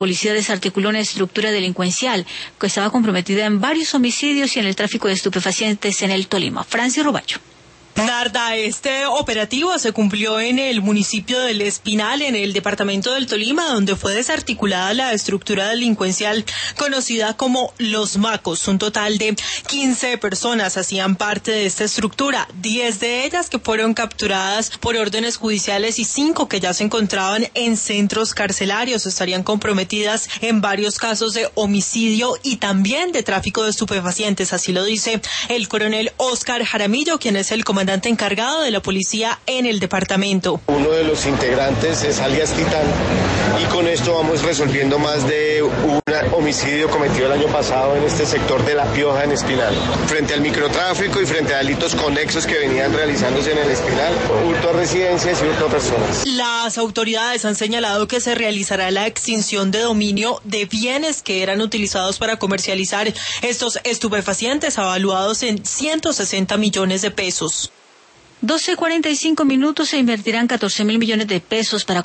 Policía desarticuló una estructura delincuencial que estaba comprometida en varios homicidios y en el tráfico de estupefacientes en el Tolima. Francis Roballo. Narda, este operativo se cumplió en el municipio del Espinal, en el departamento del Tolima, donde fue desarticulada la estructura delincuencial conocida como Los Macos. Un total de 15 personas hacían parte de esta estructura, 10 de ellas que fueron capturadas por órdenes judiciales y 5 que ya se encontraban en centros carcelarios. Estarían comprometidas en varios casos de homicidio y también de tráfico de estupefacientes. Así lo dice el coronel Oscar Jaramillo, quien es el comandante encargado de la policía en el departamento. Uno de los integrantes es alias Titán y con esto vamos resolviendo más de un homicidio cometido el año pasado en este sector de La Pioja en Espinal. Frente al microtráfico y frente a delitos conexos que venían realizándose en el Espinal, hurto a residencias y hurto a personas. Las autoridades han señalado que se realizará la extinción de dominio de bienes que eran utilizados para comercializar estos estupefacientes, evaluados en 160 millones de pesos. 12:45 se invertirán 14.000 millones de pesos para